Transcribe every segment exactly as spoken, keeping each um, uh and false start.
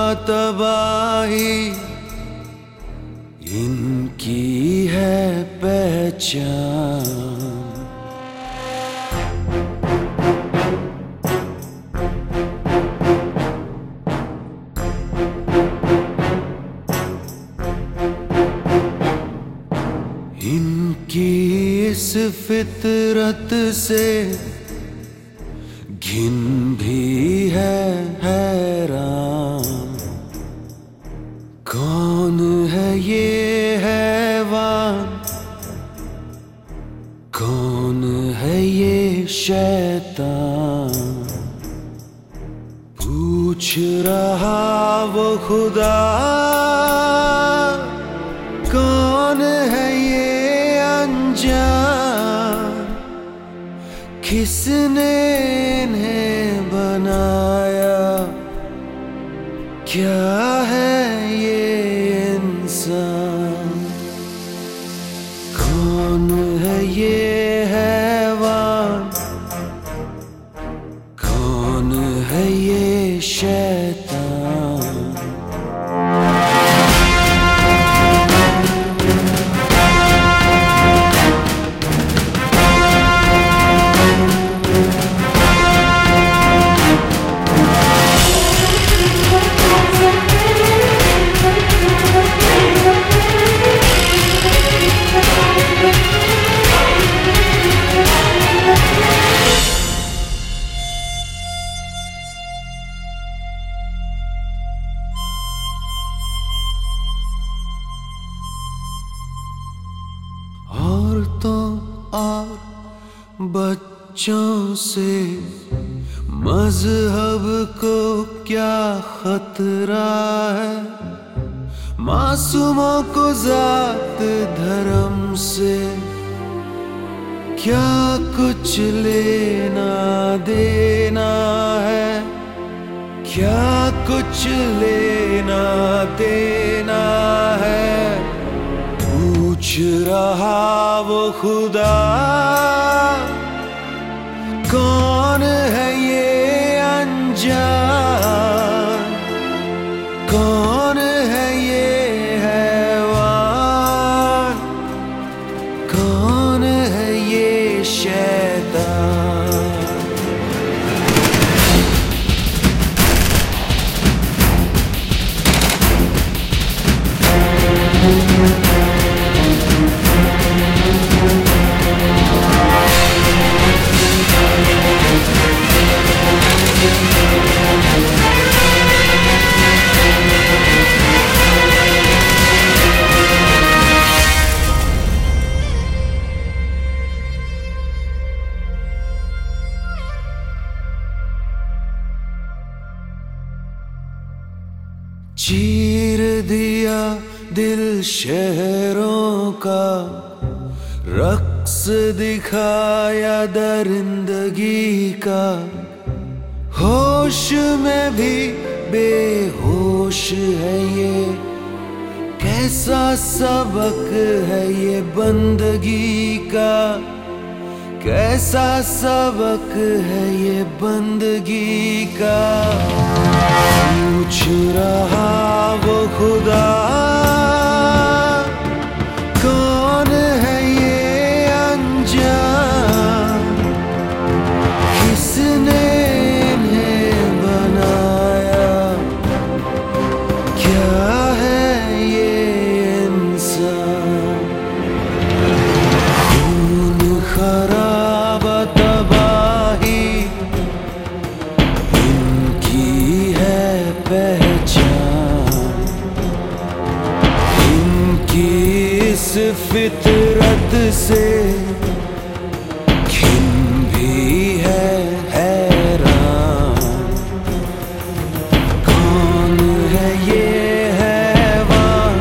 तबाही इनकी है पहचान। इनकी इस फितरत से घिन भी है हैरान। कौन है ये हैवान, कौन है ये शैतान, पूछ रहा वो खुदा। कौन है ये अनजान, किसने इन्हें बनाया, क्या है ये इंसान। कौन है ये हैवान, कौन है ये शैतान। औरतों और बच्चों से मजहब को क्या खतरा है, मासूमों को जात धर्म से क्या कुछ लेना देना है, क्या कुछ लेना देना है। पूछ रहा वो खुदा। कौन है ये अनजान, कौन है ये हैवान, कौन है ये शैतान। चीर दिया दिल शहरों का, रक्स दिखाया दरिंदगी का। होश में भी बेहोश है ये, कैसा सबक है ये बंदगी का, कैसा सबक है ये बंदगी का। पूछ रहा वो खुदा। कौन है ये अनजान, किसने इन्हें बनाया, क्या है ये इंसान। खून खराब तबाही इनकी है पहचान। इनकी इस फितरत से घिन भी है हैरान। कौन है ये हैवान,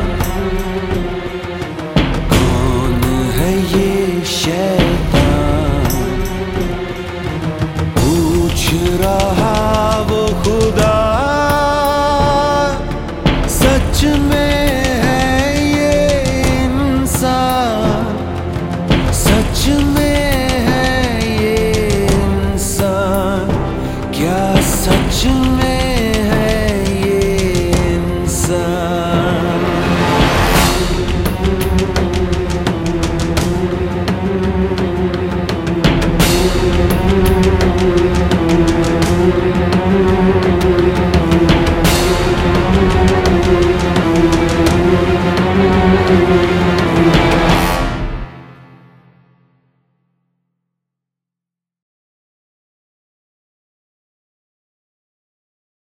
कौन है ये शैतान। पूछ रहा वो खुदा। सच में है ये इंसान, सच